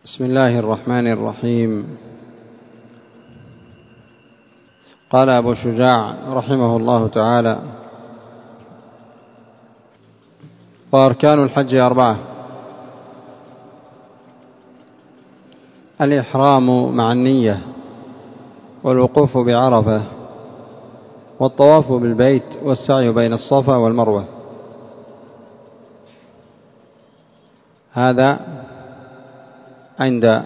بسم الله الرحمن الرحيم. قال أبو شجاع رحمه الله تعالى: وأركان الحج 4: الإحرام مع النية، والوقوف بعرفة، والطواف بالبيت، والسعي بين الصفا والمروة. هذا عند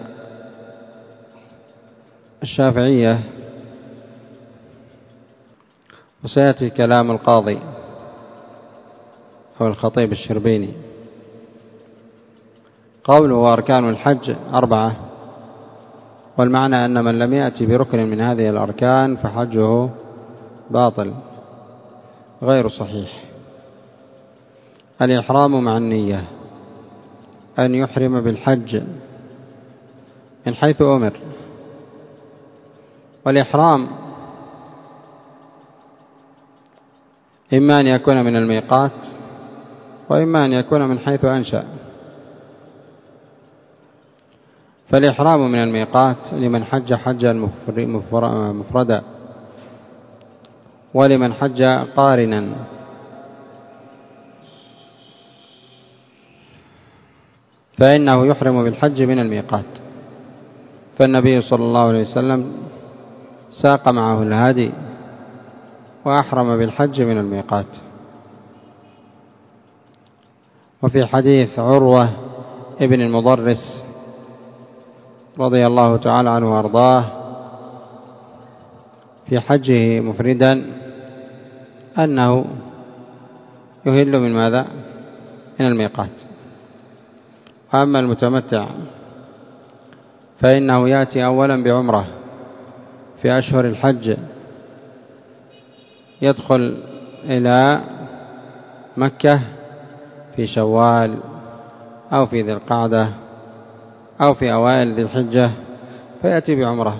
الشافعية، وسيأتي كلام القاضي أو الخطيب الشربيني. قوله أركان الحج 4، والمعنى أن من لم يأتي بركن من هذه الأركان فحجه باطل غير صحيح. الإحرام مع النية، أن يحرم بالحج من حيث أمر. والإحرام إما أن يكون من الميقات، وإما أن يكون من حيث أنشأ. فالإحرام من الميقات لمن حج حجا مفردا، ولمن حج قارنا. فإنه يحرم بالحج من الميقات، فالنبي صلى الله عليه وسلم ساق معه الهدي وأحرم بالحج من الميقات. وفي حديث عروة ابن المضرس رضي الله تعالى عنه وأرضاه في حجه مفردا أنه يهل من ماذا؟ من الميقات. أما المتمتع فإنه يأتي أولا بعمرة في أشهر الحج، يدخل إلى مكة في شوال أو في ذي القعدة أو في أوائل ذي الحجة، فيأتي بعمرة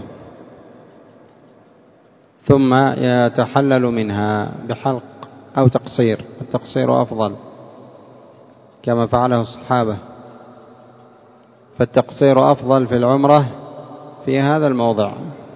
ثم يتحلل منها بحلق أو تقصير. التقصير أفضل كما فعله الصحابة، فالتقصير أفضل في العمرة في هذا الموضع.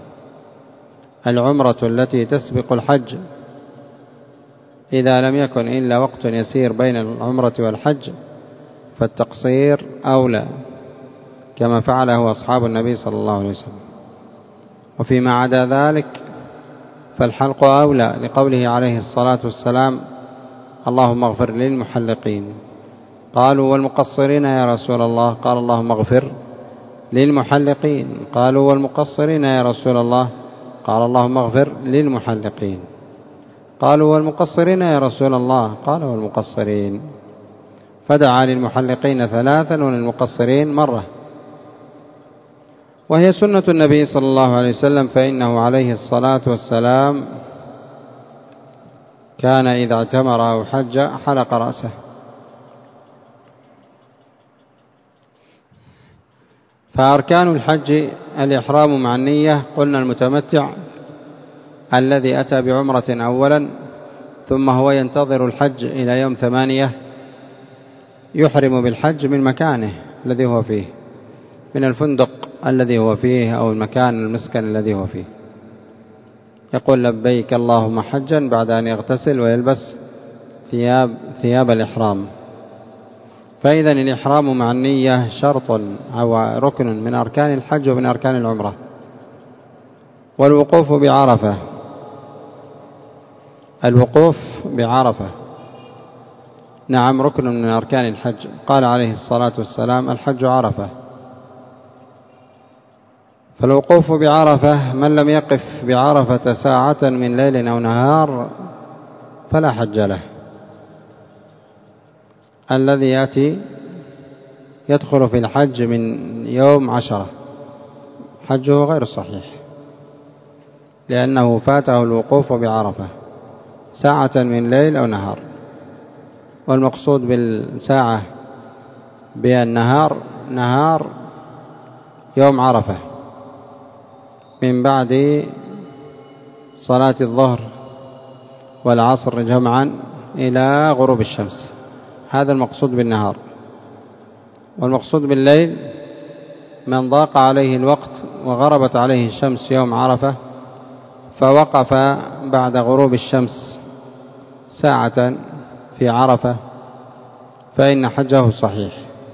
العمرة التي تسبق الحج إذا لم يكن إلا وقت يسير بين العمرة والحج فالتقصير أولى كما فعله أصحاب النبي صلى الله عليه وسلم. وفيما عدا ذلك فالحلق أولى، لقوله عليه الصلاة والسلام: اللهم اغفر للمحلقين. قالوا: والمقصرين يا رسول الله؟ قال: اللهم اغفر للمحلقين. قالوا: والمقصرين يا رسول الله؟ قال: اللهم اغفر للمحلقين. قالوا: والمقصرين يا رسول الله؟ قال: والمقصرين. فدعا للمحلقين 3 وللمقصرين مرة. وهي سنة النبي صلى الله عليه وسلم، فإنه عليه الصلاة والسلام كان إذا اعتمر أو حج حلق رأسه. فأركان الحج الإحرام مع النية. قلنا المتمتع الذي أتى بعمرة أولا ثم هو ينتظر الحج إلى يوم 8 يحرم بالحج من مكانه الذي هو فيه، من الفندق الذي هو فيه أو المكان المسكن الذي هو فيه. يقول: لبيك اللهم حجا، بعد أن يغتسل ويلبس ثياب الإحرام. فإذا الإحرام مع النية شرط أو ركن من أركان الحج ومن أركان العمرة. والوقوف بعرفة، الوقوف بعرفة نعم ركن من أركان الحج. قال عليه الصلاة والسلام: الحج عرفة. فالوقوف بعرفة، من لم يقف بعرفة ساعة من ليل أو نهار فلا حج له. الذي يأتي يدخل في الحج من يوم 10 حجه غير صحيح، لأنه فاته الوقوف بعرفة ساعة من ليل أو نهار. والمقصود بالساعة بالنهار نهار يوم عرفة من بعد صلاة الظهر والعصر جمعا إلى غروب الشمس، هذا المقصود بالنهار. والمقصود بالليل من ضاق عليه الوقت وغربت عليه الشمس يوم عرفة فوقف بعد غروب الشمس ساعة في عرفة فإن حجه صحيح.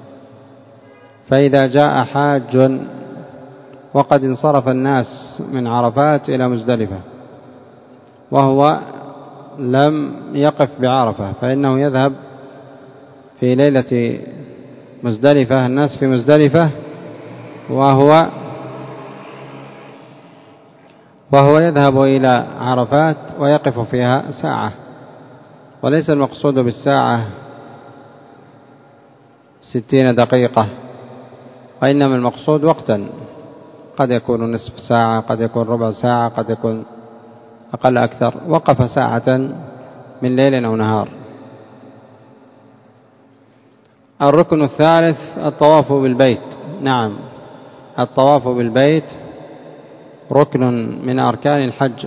فإذا جاء حاج وقد انصرف الناس من عرفات إلى مزدلفة وهو لم يقف بعرفة فإنه يذهب في ليلة مزدلفة، الناس في مزدلفة وهو يذهب إلى عرفات ويقف فيها ساعة. وليس المقصود بالساعة 60 دقيقة، وإنما المقصود وقتا، قد يكون نصف ساعة، قد يكون ربع ساعة، قد يكون أقل أكثر. وقف ساعة من ليل أو نهار. الركن الثالث الطواف بالبيت. نعم، الطواف بالبيت ركن من أركان الحج،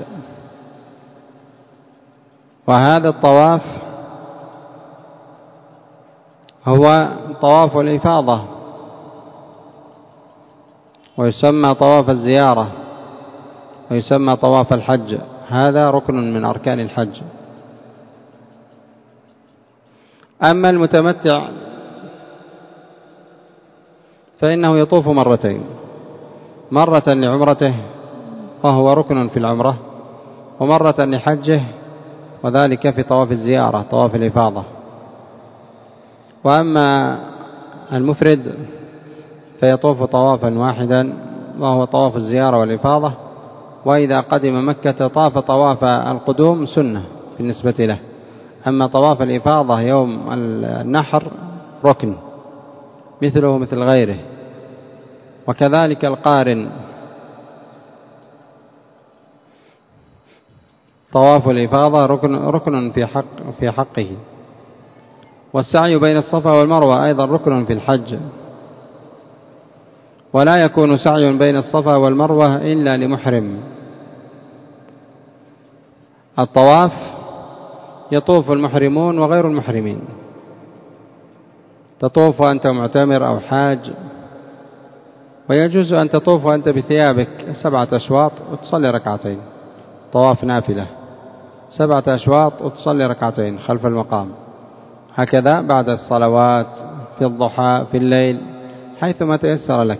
وهذا الطواف هو طواف الإفاضة ويسمى طواف الزيارة ويسمى طواف الحج. هذا ركن من أركان الحج. أما المتمتع فإنه يطوف مرتين، مرة لعمرته وهو ركن في العمرة، ومرة لحجه وذلك في طواف الزيارة طواف الإفاضة. وأما المفرد فيطوف طوافا واحدا وهو طواف الزيارة والإفاضة، وإذا قدم مكة طاف طواف القدوم سنة بالنسبة له. أما طواف الإفاضة يوم النحر ركن مثله مثل غيره. وكذلك القارن طواف الإفاضة ركن في حقه. والسعي بين الصفا والمروة أيضا ركن في الحج، ولا يكون سعي بين الصفا والمروة إلا لمحرم. الطواف يطوف المحرمون وغير المحرمين، تطوف وأنت معتمر أو حاج، ويجوز أن تطوف وأنت بثيابك 7 أشواط وتصلي ركعتين طواف نافلة، 7 أشواط وتصلي ركعتين خلف المقام، هكذا بعد الصلوات في الضحى في الليل حيثما تيسر لك.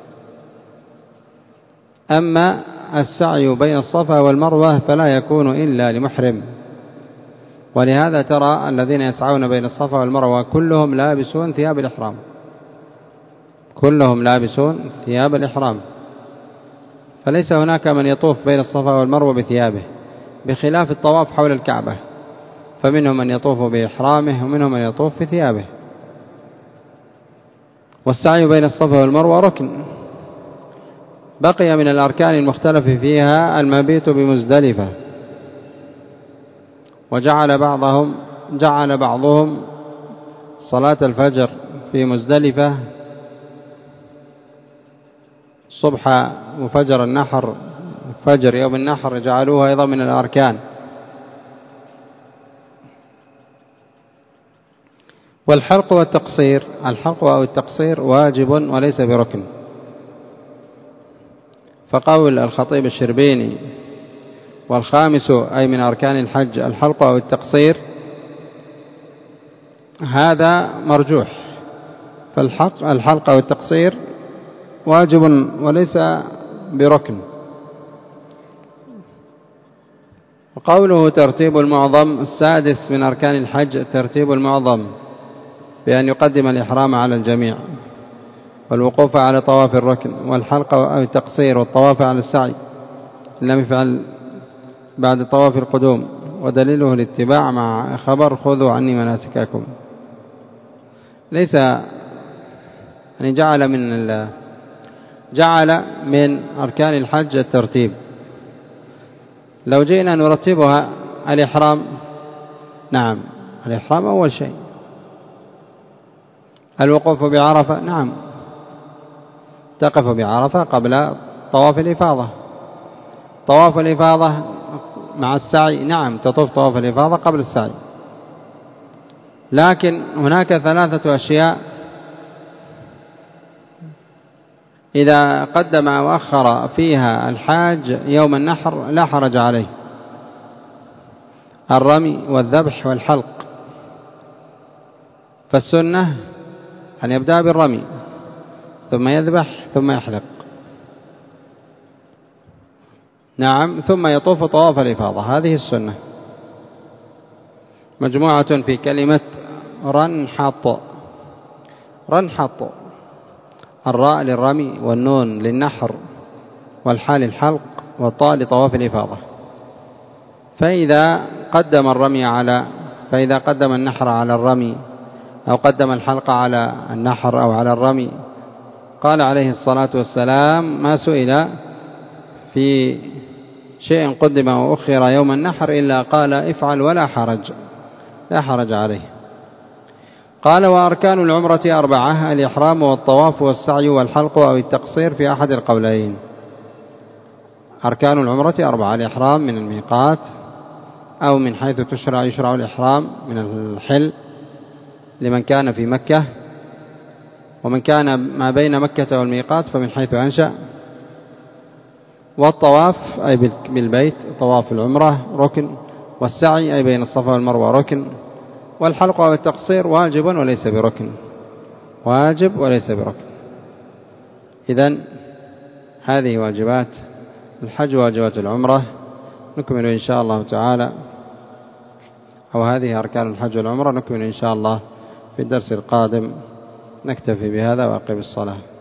أما السعي بين الصفا والمروة فلا يكون إلا لمحرم، ولهذا ترى الذين يسعون بين الصفا والمروة كلهم لابسون ثياب الإحرام، كلهم لابسون ثياب الإحرام، فليس هناك من يطوف بين الصفا والمروة بثيابه، بخلاف الطواف حول الكعبة فمنهم من يطوف بإحرامه ومنهم من يطوف في ثيابه. والسعي بين الصفا والمروة ركن. بقي من الأركان المختلف فيها المبيت بمزدلفة، جعل بعضهم صلاة الفجر في مزدلفة صبح وفجر النحر، فجر يوم النحر جعلوها أيضا من الأركان. والحلق والتقصير، الحلق أو التقصير واجب وليس بركن، فقول الخطيب الشربيني والخامس أي من أركان الحج الحلق أو التقصير هذا مرجوح، فالحلق أو التقصير واجب وليس بركن. وقوله ترتيب المعظم السادس من أركان الحج ترتيب المعظم بأن يقدم الإحرام على الجميع، والوقوف على طواف الركن، والحلق أو التقصير، والطواف على السعي لم يفعل بعد طواف القدوم، ودليله الاتباع مع خبر خذوا عني مناسككم. ليس يعني جعل من أركان الحج الترتيب. لو جئنا نرتبها الإحرام، نعم الإحرام أول شيء، الوقوف بعرفة، نعم تقف بعرفة قبل طواف الإفاضة، طواف الإفاضة مع السعي، نعم تطوف طواف الإفاضة قبل السعي. لكن هناك 3 أشياء إذا قدم أو أخر فيها الحاج يوم النحر لا حرج عليه، الرمي والذبح والحلق. فالسنة أن يبدأ بالرمي ثم يذبح ثم يحلق، نعم، ثم يطوف طواف الإفاضة. هذه السنة مجموعة في كلمة رنحط. رنحط، الراء للرمي والنون للنحر والحاء للحلق والطاء لطواف الإفاضة. فإذا قدم النحر على الرمي أو قدم الحلق على النحر أو على الرمي، قال عليه الصلاة والسلام: ما سئل في شيء قدم وأخر يوم النحر إلا قال: افعل ولا حرج، لا حرج عليه. قال: وأركان العمرة 4: الإحرام والطواف والسعي والحلق أو التقصير في أحد القولين. أركان العمرة 4: الإحرام من الميقات أو من حيث يشرع الإحرام من الحل لمن كان في مكة، ومن كان ما بين مكة والميقات فمن حيث أنشأ. والطواف أي بالبيت طواف العمرة ركن، والسعي أي بين الصفا والمروة ركن، والحلق أو التقصير واجب وليس بركن، واجب وليس بركن. إذن هذه واجبات الحج وواجبات العمرة. نكمل إن شاء الله تعالى، أو هذه أركان الحج والعمرة. نكمل إن شاء الله في الدرس القادم. نكتفي بهذا وأقم الصلاة.